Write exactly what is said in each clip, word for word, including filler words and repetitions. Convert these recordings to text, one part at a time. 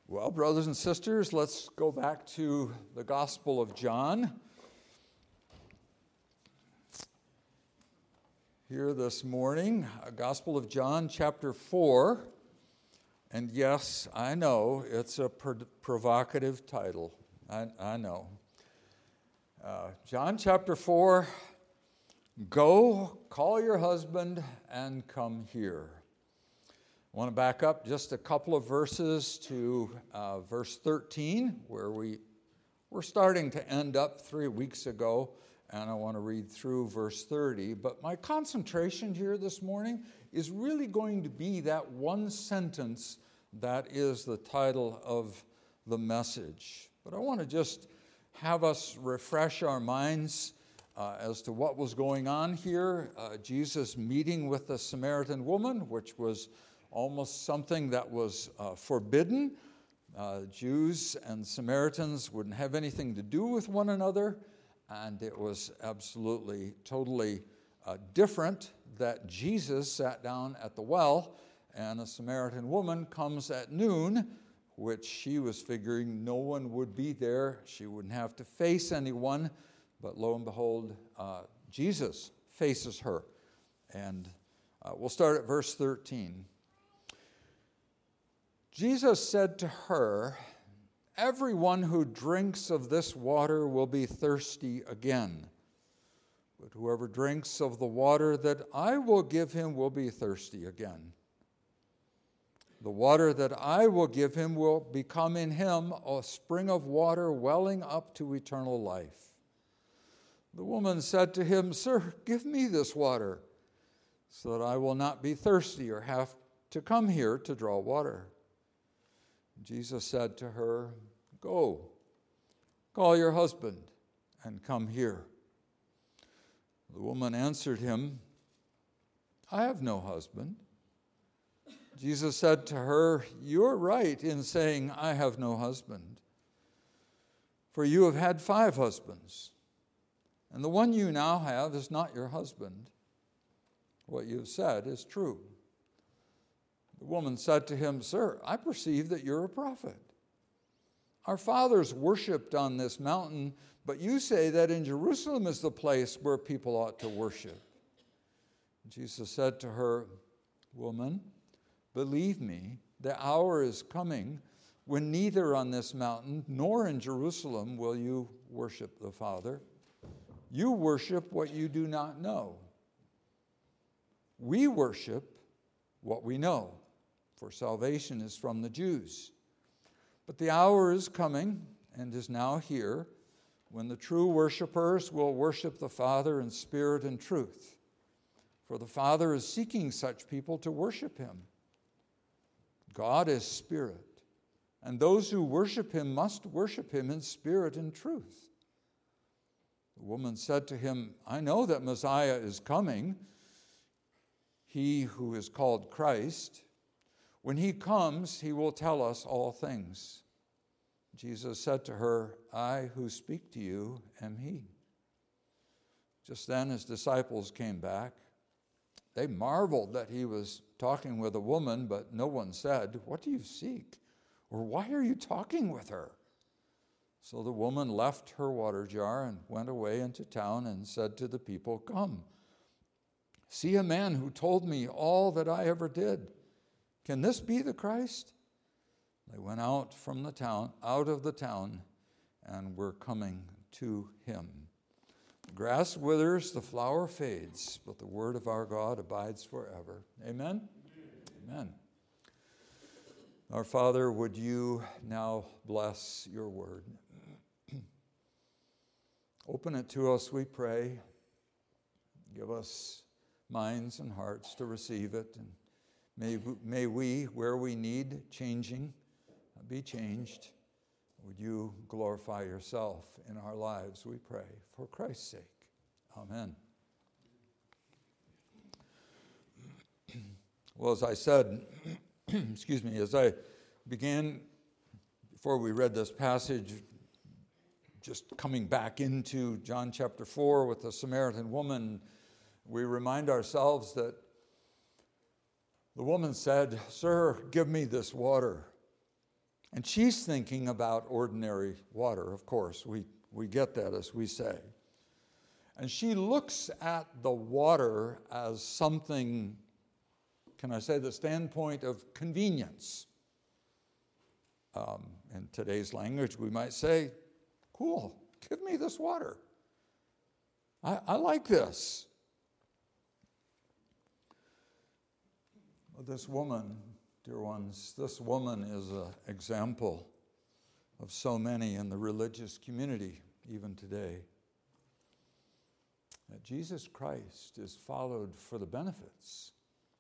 Well, brothers and sisters, let's go back to the Gospel of John. Here this morning, Gospel of John, chapter four. And yes, I know it's a pro- provocative title. I, I know. Uh, John chapter four, go, call your husband, and come here. I want to back up just a couple of verses to uh, verse thirteen, where we we're starting to end up three weeks ago, and I want to read through verse thirty. But my concentration here this morning is really going to be that one sentence that is the title of the message. But I want to just have us refresh our minds uh, as to what was going on here. Uh, Jesus meeting with the Samaritan woman, which was almost something that was uh, forbidden. Uh, Jews and Samaritans wouldn't have anything to do with one another, and it was absolutely, totally uh, different that Jesus sat down at the well, and a Samaritan woman comes at noon, which she was figuring no one would be there. She wouldn't have to face anyone, but lo and behold, uh, Jesus faces her. And uh, we'll start at verse thirteen. Jesus said to her, "Everyone who drinks of this water will be thirsty again. But whoever drinks of the water that I will give him will be thirsty again. The water that I will give him will become in him a spring of water welling up to eternal life." The woman said to him, "Sir, give me this water, so that I will not be thirsty or have to come here to draw water." Jesus said to her, "Go, call your husband and come here." The woman answered him, "I have no husband." Jesus said to her, "You're right in saying, 'I have no husband.' For you have had five husbands, and the one you now have is not your husband. What you have said is true." The woman said to him, "Sir, I perceive that you're a prophet. Our fathers worshipped on this mountain, but you say that in Jerusalem is the place where people ought to worship." Jesus said to her, "Woman, believe me, the hour is coming when neither on this mountain nor in Jerusalem will you worship the Father. You worship what you do not know. We worship what we know, for salvation is from the Jews. But the hour is coming, and is now here, when the true worshipers will worship the Father in spirit and truth. For the Father is seeking such people to worship him. God is spirit, and those who worship him must worship him in spirit and truth." The woman said to him, "I know that Messiah is coming, he who is called Christ. When he comes, he will tell us all things." Jesus said to her, "I who speak to you am he." Just then his disciples came back. They marveled that he was talking with a woman, but no one said, "What do you seek?" or "Why are you talking with her?" So the woman left her water jar and went away into town and said to the people, "Come, see a man who told me all that I ever did. Can this be the Christ?" They went out from the town, out of the town, and were coming to him. The grass withers, the flower fades, but the word of our God abides forever. Amen? Amen. Amen. Our Father, would you now bless your word? Open it to us, we pray. Give us minds and hearts to receive it, and May, may we, where we need changing, be changed. Would you glorify yourself in our lives, we pray, for Christ's sake. Amen. Well, as I said, excuse me, as I began, before we read this passage, just coming back into John chapter four with the Samaritan woman, we remind ourselves that the woman said, "Sir, give me this water. And she's thinking about ordinary water, of course. We, we get that, as we say. And she looks at the water as something, can I say, the standpoint of convenience. Um, in today's language, we might say, cool, give me this water. I, I like this. Well, this woman, dear ones, this woman is an example of so many in the religious community, even today. That Jesus Christ is followed for the benefits.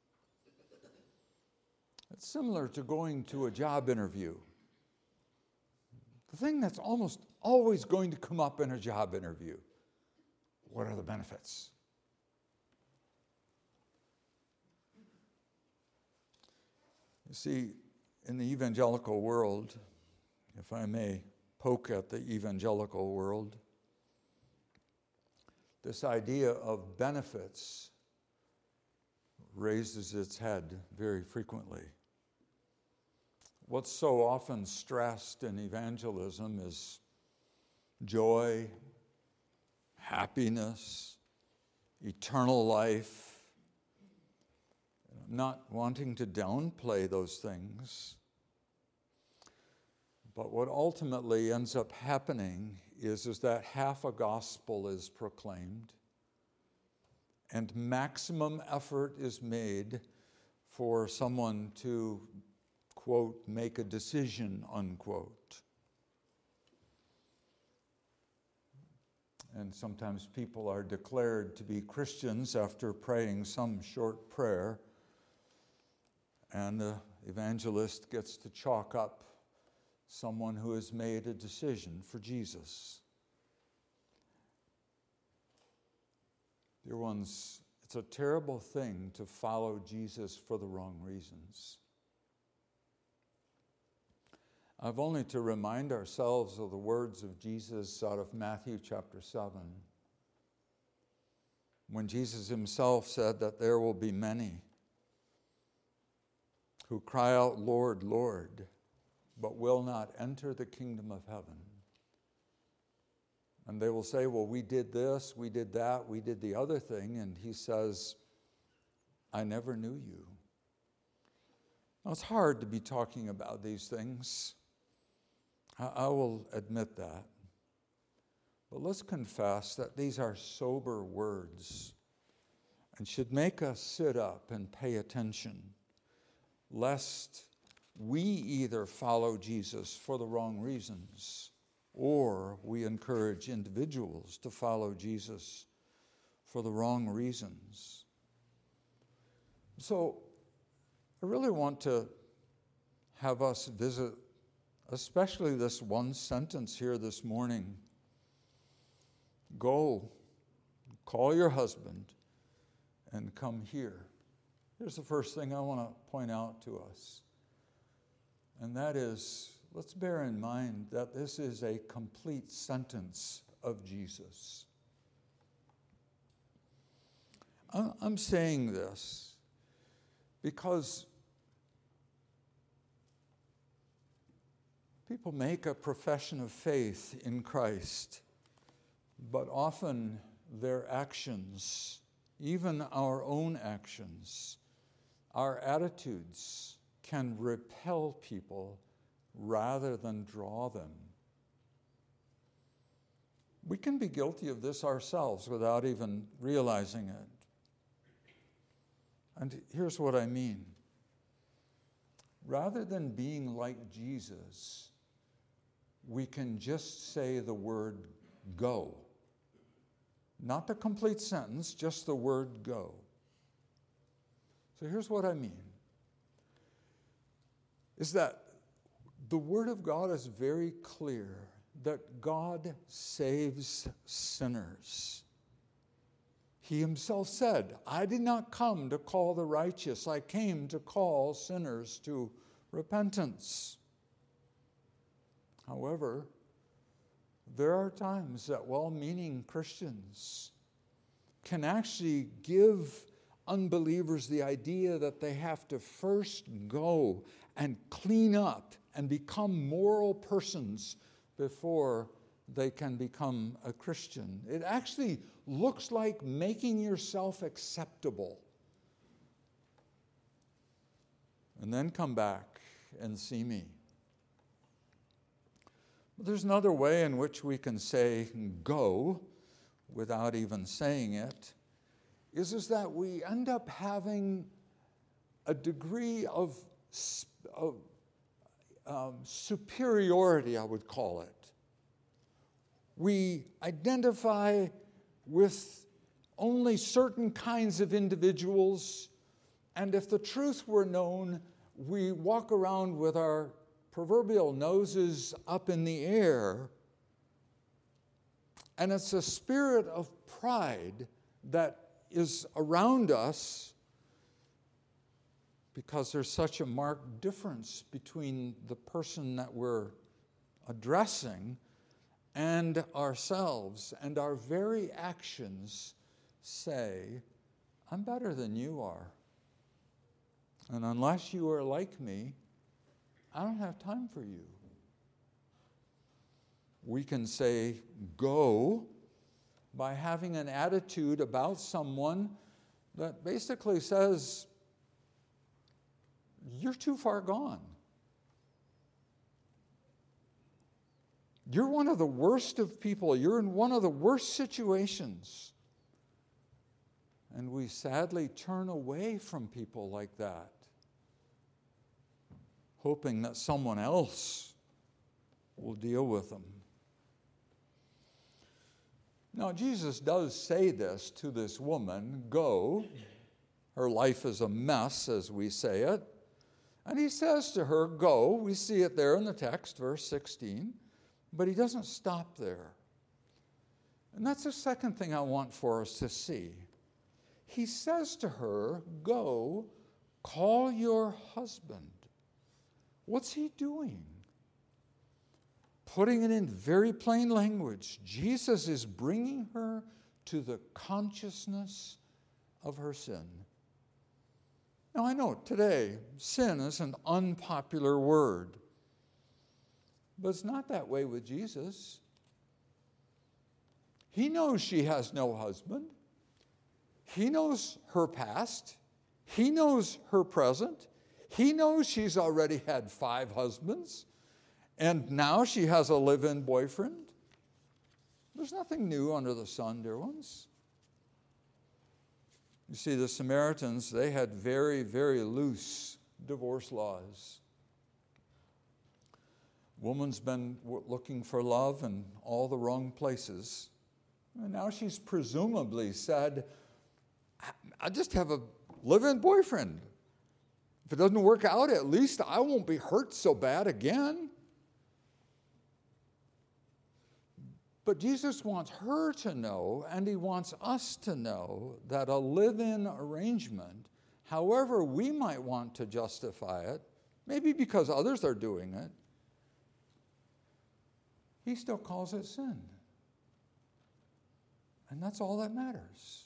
It's similar to going to a job interview. The thing that's almost always going to come up in a job interview: what are the benefits? You see, in the evangelical world, if I may poke at the evangelical world, this idea of benefits raises its head very frequently. What's so often stressed in evangelism is joy, happiness, eternal life. I'm not wanting to downplay those things, but what ultimately ends up happening is, is that half a gospel is proclaimed and maximum effort is made for someone to, quote, make a decision, unquote. And sometimes people are declared to be Christians after praying some short prayer, and the evangelist gets to chalk up someone who has made a decision for Jesus. Dear ones, it's a terrible thing to follow Jesus for the wrong reasons. I've only to remind ourselves of the words of Jesus out of Matthew chapter seven, when Jesus himself said that there will be many who cry out, Lord, Lord, but will not enter the kingdom of heaven. And they will say, well, we did this, we did that, we did the other thing. And he says, I never knew you. Now, it's hard to be talking about these things. I, I will admit that. But let's confess that these are sober words and should make us sit up and pay attention, lest we either follow Jesus for the wrong reasons, or we encourage individuals to follow Jesus for the wrong reasons. So I really want to have us visit, especially this one sentence here this morning. Go, call your husband, and come here. Here's the first thing I want to point out to us. And that is, let's bear in mind that this is a complete sentence of Jesus. I'm saying this because people make a profession of faith in Christ, but often their actions, even our own actions, our attitudes, can repel people rather than draw them. We can be guilty of this ourselves without even realizing it. And here's what I mean. Rather than being like Jesus, we can just say the word go. Not the complete sentence, just the word go. So here's what I mean. Is that the Word of God is very clear that God saves sinners. He himself said, I did not come to call the righteous, I came to call sinners to repentance. However, there are times that well-meaning Christians can actually give unbelievers the idea that they have to first go and clean up and become moral persons before they can become a Christian. It actually looks like making yourself acceptable. And then come back and see me. But there's another way in which we can say go without even saying it, is, is that we end up having a degree of, of um, superiority, I would call it. We identify with only certain kinds of individuals, and if the truth were known, we walk around with our proverbial noses up in the air, and it's a spirit of pride that is around us because there's such a marked difference between the person that we're addressing and ourselves, and our very actions say, I'm better than you are. And unless you are like me, I don't have time for you. We can say go by having an attitude about someone that basically says, you're too far gone. You're one of the worst of people. You're in one of the worst situations. And we sadly turn away from people like that, hoping that someone else will deal with them. Now, Jesus does say this to this woman, go. Her life is a mess, as we say it. And he says to her, go. We see it there in the text, verse sixteen. But he doesn't stop there. And that's the second thing I want for us to see. He says to her, go, call your husband. What's he doing? Putting it in very plain language, Jesus is bringing her to the consciousness of her sin. Now, I know today, sin is an unpopular word. But it's not that way with Jesus. He knows she has no husband. He knows her past. He knows her present. He knows she's already had five husbands. And now she has a live-in boyfriend. There's nothing new under the sun, dear ones. You see, the Samaritans, they had very, very loose divorce laws. Woman's been looking for love in all the wrong places. And now she's presumably said, I just have a live-in boyfriend. If it doesn't work out, at least I won't be hurt so bad again. But Jesus wants her to know, and he wants us to know, that a live-in arrangement, however we might want to justify it, maybe because others are doing it, he still calls it sin. And that's all that matters.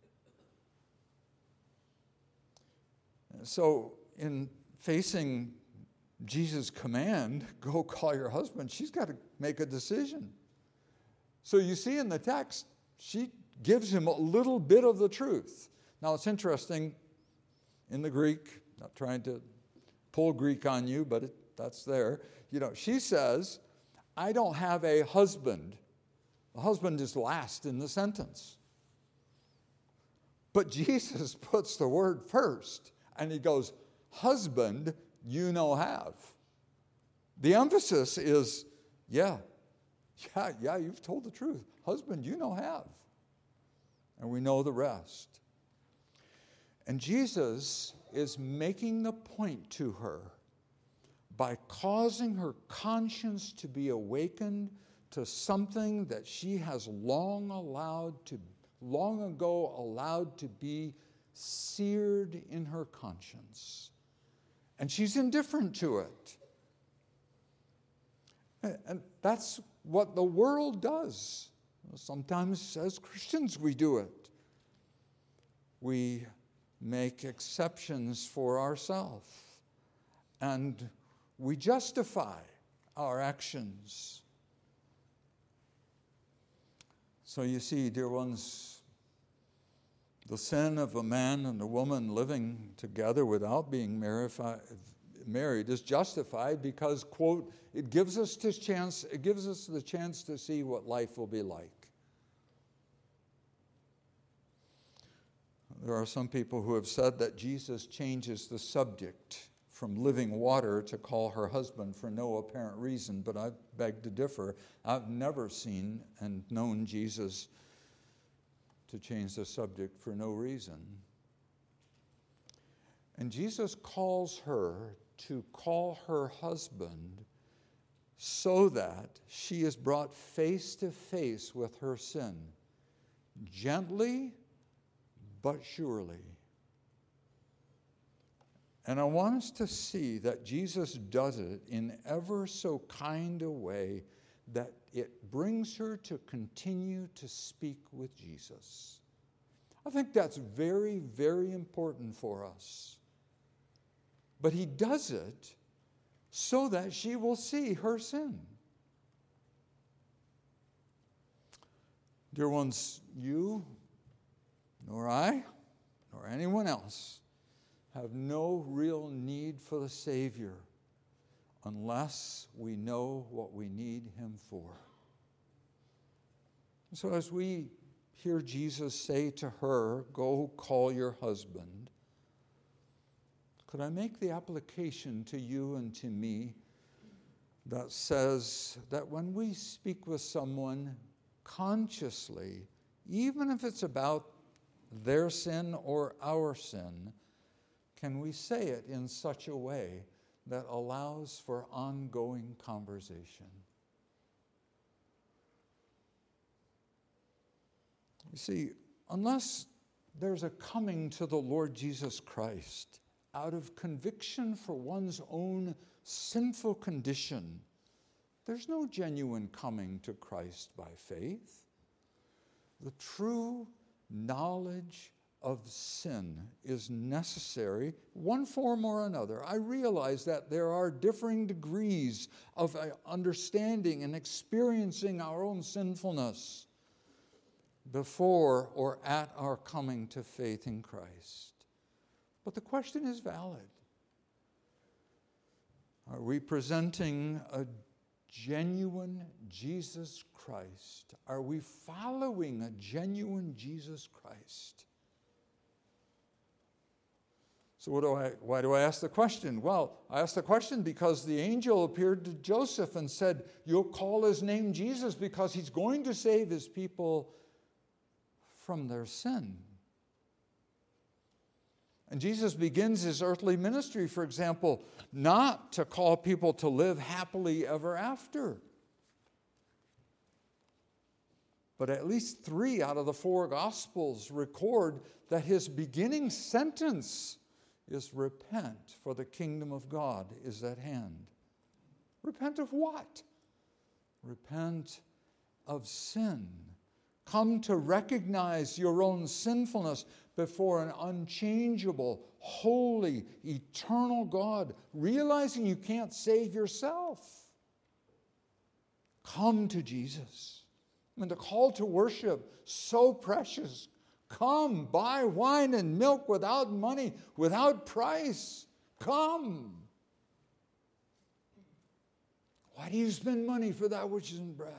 So in facing Jesus' command, go call your husband, she's got to make a decision. So you see in the text, she gives him a little bit of the truth. Now it's interesting, in the Greek, not trying to pull Greek on you, but it, that's there. You know, she says, I don't have a husband. The husband is last in the sentence. But Jesus puts the word first, and he goes, husband you no have. The emphasis is, yeah, yeah, yeah, you've told the truth. Husband you no have. And we know the rest. And Jesus is making the point to her by causing her conscience to be awakened to something that she has long allowed to, long ago allowed to be seared in her conscience. And she's indifferent to it. And that's what the world does. Sometimes as Christians we do it. We make exceptions for ourselves. And we justify our actions. So you see, dear ones, the sin of a man and a woman living together without being married is justified because, quote, it gives us this chance, it gives us the chance to see what life will be like. There are some people who have said that Jesus changes the subject from living water to call her husband for no apparent reason, but I beg to differ. I've never seen and known Jesus to change the subject for no reason. And Jesus calls her to call her husband so that she is brought face to face with her sin, gently but surely. And I want us to see that Jesus does it in ever so kind a way that it brings her to continue to speak with Jesus. I think that's very, very important for us. But he does it so that she will see her sin. Dear ones, you, nor I, nor anyone else have no real need for the Savior unless we know what we need him for. So as we hear Jesus say to her, "Go call your husband," could I make the application to you and to me that says that when we speak with someone consciously, even if it's about their sin or our sin, can we say it in such a way that allows for ongoing conversation? You see, unless there's a coming to the Lord Jesus Christ out of conviction for one's own sinful condition, there's no genuine coming to Christ by faith. The true knowledge of sin is necessary, one form or another. I realize that there are differing degrees of understanding and experiencing our own sinfulness before or at our coming to faith in Christ. But the question is valid. Are we presenting a genuine Jesus Christ? Are we following a genuine Jesus Christ? So what do I, why do I ask the question? Well, I ask the question because the angel appeared to Joseph and said, "You'll call his name Jesus because he's going to save his people from their sin." And Jesus begins his earthly ministry, for example, not to call people to live happily ever after. But at least three out of the four Gospels record that his beginning sentence is repent, for the kingdom of God is at hand. Repent of what? Repent of sin. Come to recognize your own sinfulness before an unchangeable, holy, eternal God, realizing you can't save yourself. Come to Jesus. And the call to worship, so precious. Come, buy wine and milk without money, without price. Come. Why do you spend money for that which isn't bread?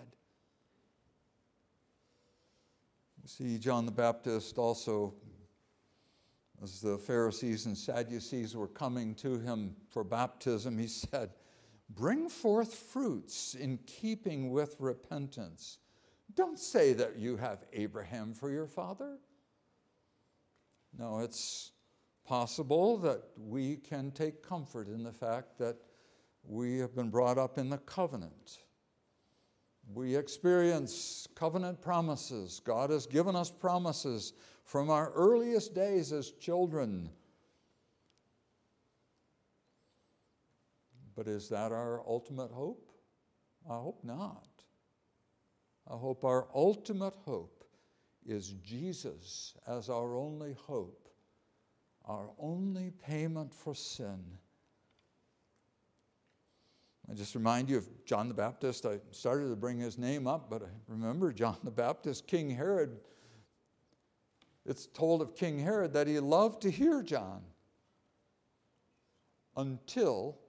You see, John the Baptist also, as the Pharisees and Sadducees were coming to him for baptism, he said, "Bring forth fruits in keeping with repentance. Don't say that you have Abraham for your father." No, it's possible that we can take comfort in the fact that we have been brought up in the covenant. We experience covenant promises. God has given us promises from our earliest days as children. But is that our ultimate hope? I hope not. I hope our ultimate hope is Jesus as our only hope, our only payment for sin. I just remind you of John the Baptist. I started to bring his name up, but I remember John the Baptist, King Herod. It's told of King Herod that he loved to hear John until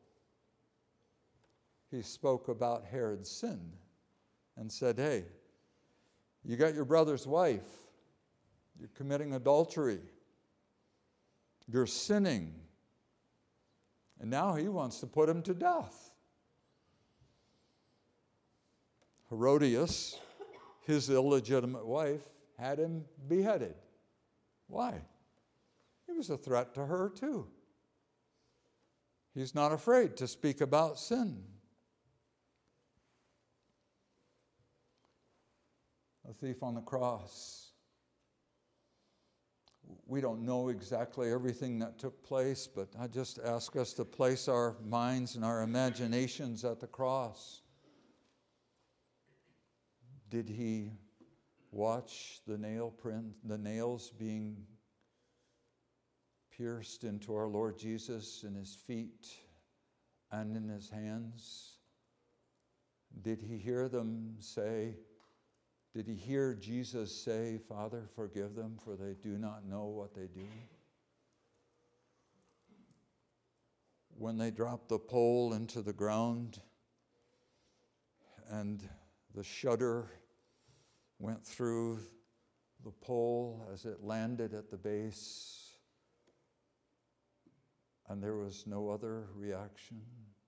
he spoke about Herod's sin and said, hey, you got your brother's wife. You're committing adultery. You're sinning. And now he wants to put him to death. Herodias, his illegitimate wife, had him beheaded. Why? He was a threat to her too. He's not afraid to speak about sin. A thief on the cross. We don't know exactly everything that took place, but I just ask us to place our minds and our imaginations at the cross. Did he watch the nail print, the nails being pierced into our Lord Jesus in his feet and in his hands? Did he hear them say, did he hear Jesus say, Father, forgive them, for they do not know what they do? When they dropped the pole into the ground and the shudder went through the pole as it landed at the base, and there was no other reaction.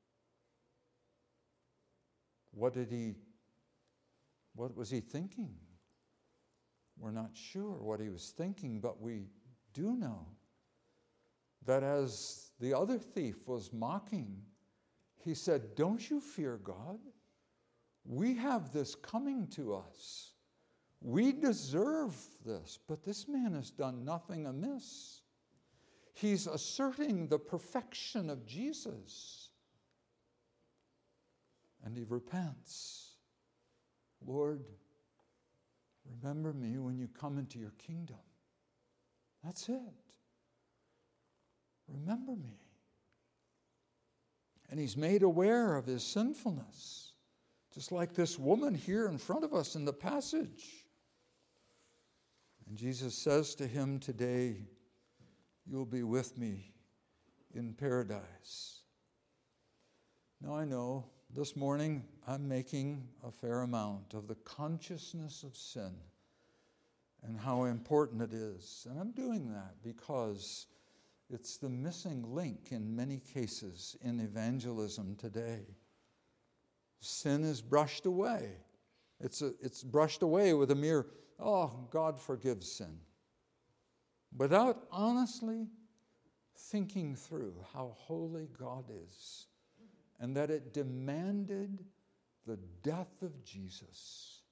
What did he, what was he thinking? We're not sure what he was thinking, but we do know that as the other thief was mocking, he said, don't you fear God? We have this coming to us. We deserve this, but this man has done nothing amiss. He's asserting the perfection of Jesus. And he repents. Lord, remember me when you come into your kingdom. That's it. Remember me. And he's made aware of his sinfulness, just like this woman here in front of us in the passage. And Jesus says to him today, you'll be with me in paradise. Now I know this morning I'm making a fair amount of the consciousness of sin and how important it is. And I'm doing that because it's the missing link in many cases in evangelism today. Sin is brushed away. It's, a, it's brushed away with a mere, oh, God forgives sin, without honestly thinking through how holy God is and that it demanded the death of Jesus.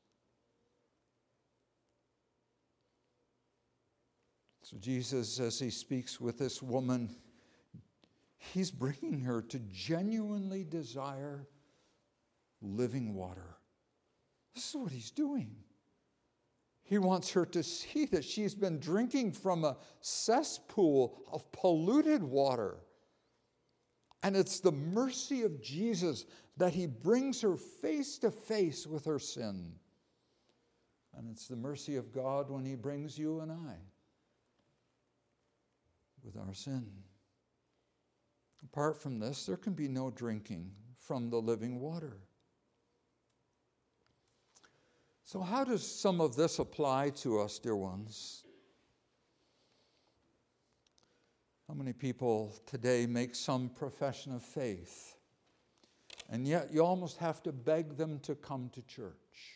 So Jesus, as he speaks with this woman, he's bringing her to genuinely desire living water. This is what he's doing. He wants her to see that she's been drinking from a cesspool of polluted water. And it's the mercy of Jesus that he brings her face to face with her sin. And it's the mercy of God when he brings you and I with our sin. Apart from this, there can be no drinking from the living water. So how does some of this apply to us, dear ones? How many people today make some profession of faith, and yet you almost have to beg them to come to church?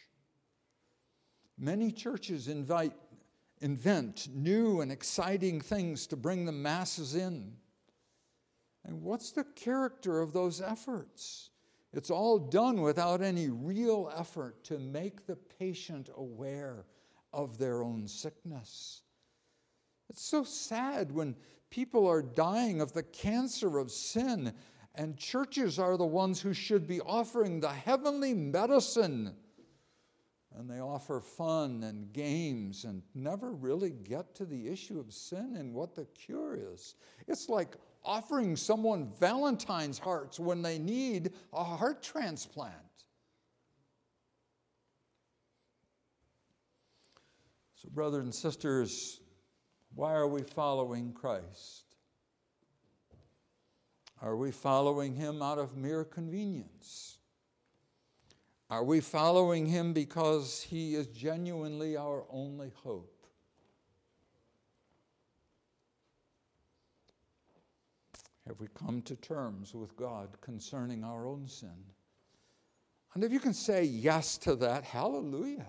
Many churches invite, invent new and exciting things to bring the masses in. And what's the character of those efforts? It's all done without any real effort to make the patient aware of their own sickness. It's so sad when people are dying of the cancer of sin, and churches are the ones who should be offering the heavenly medicine. And they offer fun and games and never really get to the issue of sin and what the cure is. It's like offering someone Valentine's hearts when they need a heart transplant. So, brothers and sisters, why are we following Christ? Are we following him out of mere convenience? Are we following him because he is genuinely our only hope? Have we come to terms with God concerning our own sin? And if you can say yes to that, hallelujah.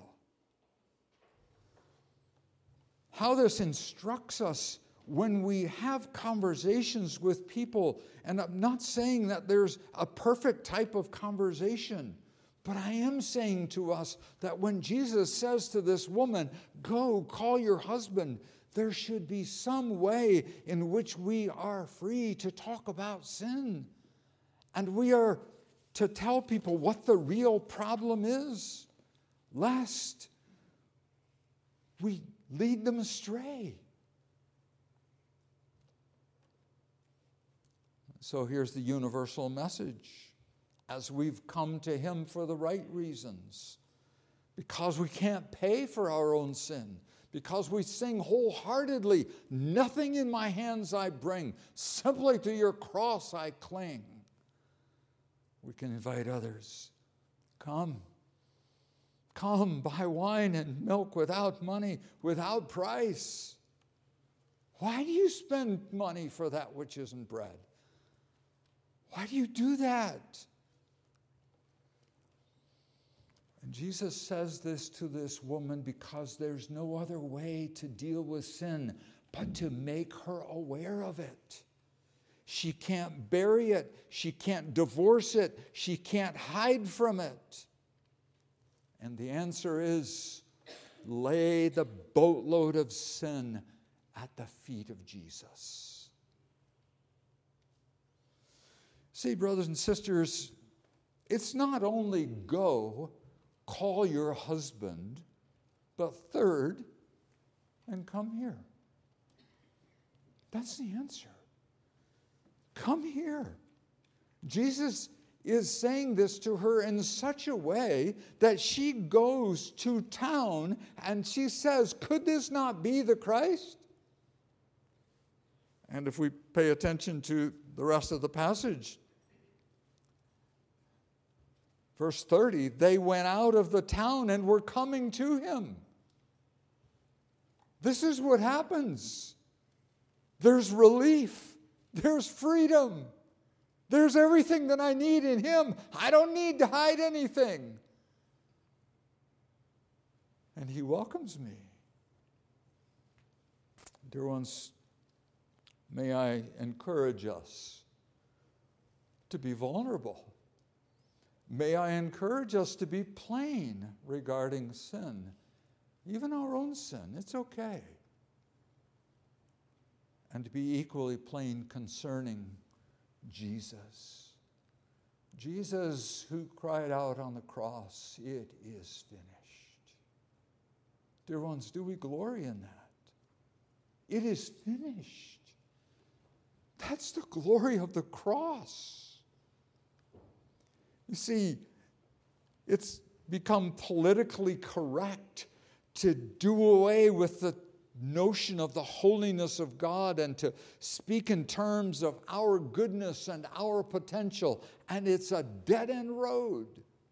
How this instructs us when we have conversations with people, and I'm not saying that there's a perfect type of conversation, but I am saying to us that when Jesus says to this woman, go, call your husband, there should be some way in which we are free to talk about sin. And we are to tell people what the real problem is, lest we lead them astray. So here's the universal message. As we've come to him for the right reasons, because we can't pay for our own sin, because we sing wholeheartedly, nothing in my hands I bring, simply to your cross I cling. We can invite others. Come. Come, buy wine and milk without money, without price. Why do you spend money for that which isn't bread? Why do you do that? And Jesus says this to this woman because there's no other way to deal with sin but to make her aware of it. She can't bury it. She can't divorce it. She can't hide from it. And the answer is, lay the boatload of sin at the feet of Jesus. See, brothers and sisters, it's not only go, call your husband, but third, and come here. That's the answer. Come here. Jesus is saying this to her in such a way that she goes to town and she says, could this not be the Christ? And if we pay attention to the rest of the passage, verse thirty, they went out of the town and were coming to him. This is what happens. There's relief. There's freedom. There's everything that I need in him. I don't need to hide anything. And he welcomes me. Dear ones, may I encourage us to be vulnerable. May I encourage us to be plain regarding sin, even our own sin. It's okay. And to be equally plain concerning Jesus. Jesus who cried out on the cross, it is finished. Dear ones, do we glory in that? It is finished. That's the glory of the cross. You see, it's become politically correct to do away with the notion of the holiness of God and to speak in terms of our goodness and our potential, and it's a dead-end road.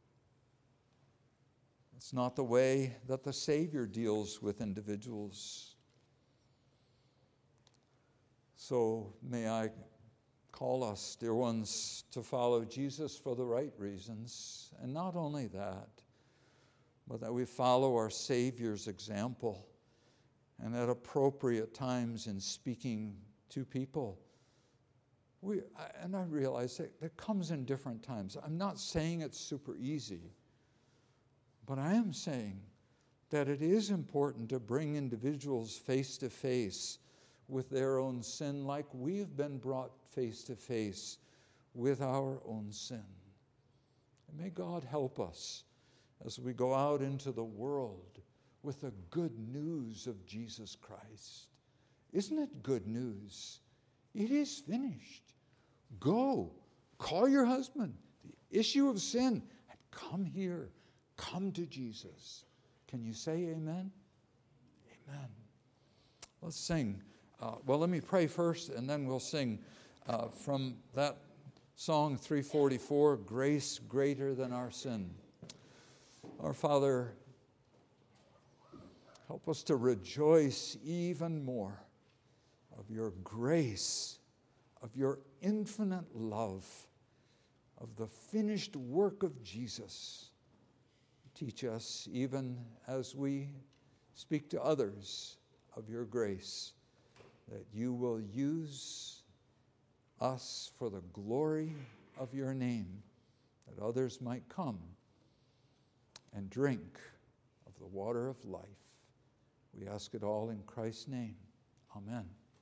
It's not the way that the Savior deals with individuals. So may I call us, dear ones, to follow Jesus for the right reasons, and not only that, but that we follow our Savior's example. And at appropriate times in speaking to people, we, and I realize that it comes in different times. I'm not saying it's super easy, but I am saying that it is important to bring individuals face to face with their own sin like we've been brought face to face with our own sin. And may God help us as we go out into the world with the good news of Jesus Christ. Isn't it good news? It is finished. Go, call your husband. The issue of sin, and come here. Come to Jesus. Can you say amen? Amen. Let's sing. Uh, well, let me pray first, and then we'll sing uh, from that song three forty-four, Grace Greater Than Our Sin. Our Father, help us to rejoice even more of your grace, of your infinite love, of the finished work of Jesus. Teach us, even as we speak to others of your grace, that you will use us for the glory of your name, that others might come and drink of the water of life. We ask it all in Christ's name. Amen.